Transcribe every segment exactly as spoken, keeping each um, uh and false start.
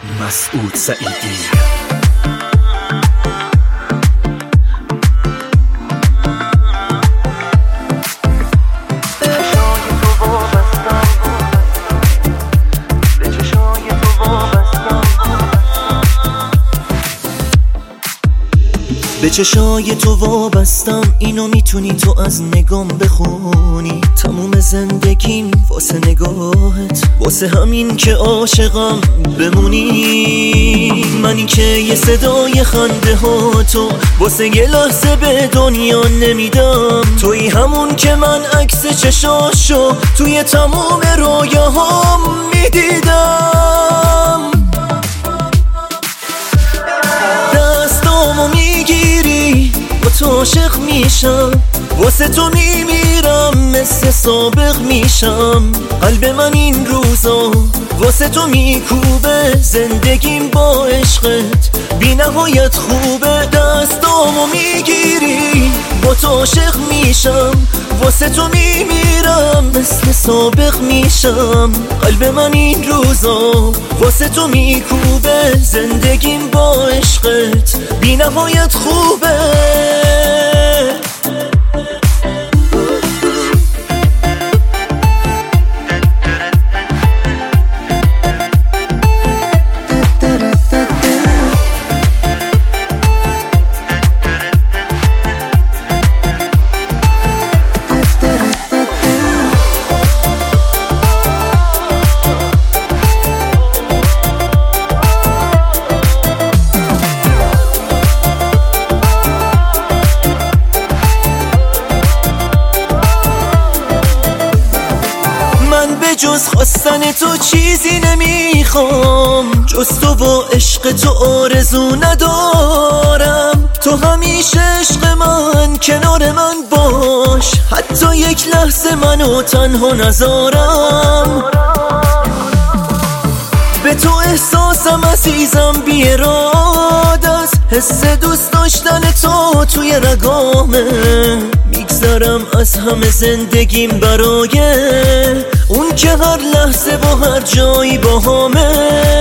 مسعود سعیدی. به چشای تو وابستم، اینو میتونی تو از نگام بخونی. تموم زندگیم واسه نگاهت، واسه همین که عاشقم بمونی. منی که یه صدای خنده ها تو واسه یه لحظه به دنیا نمیدم. توی همون که من عکس چشاشو توی تموم رویاهام میدیدم. دستامو میگیری با تو عاشق میشم، واسه تو میمیرم مثل سابق میشم. قلب من این روزا واسه تو میکوبه، زندگیم با عشقت بی نهایت خوبه. دستامو میگیری با تو عاشق میشم، واسه تو میمیرم مثل سابق میشم. قلب من این روزا واسه تو میکوبه، زندگیم با عشقت بی نهایت خوبه. جز خواستن تو چیزی نمیخوام، جز تو و عشق تو آرزو ندارم. تو همیشه عشق من، کنار من باش، حتی یک لحظه منو تنها نذارم. به تو احساسم عزیزم بی اراده است، حس دوست داشتن تو توی رگامه. میگذرم از همه زندگیم برای اون که هر لحظه با هر جایی با همه.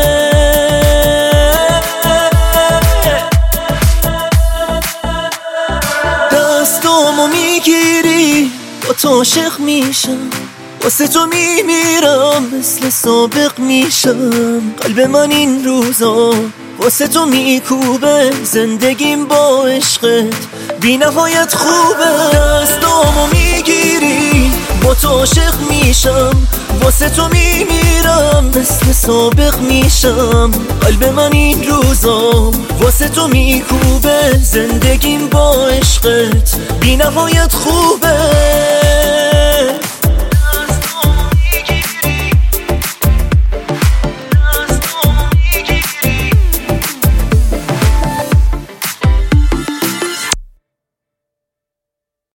دستامو میگیری با تو عاشق میشم، واسه تو میمیرم مثل سابق میشم. قلب من این روزا واسه تو میکوبه، زندگیم با عشقت بی نهایت خوبه. دستامو میگیری با تو عاشق میشم، واسه تو میمیرم مثل سابق میشم. قلب من این روزا واسه تو میکوبه، زندگیم با عشقت بی نهایت خوبه.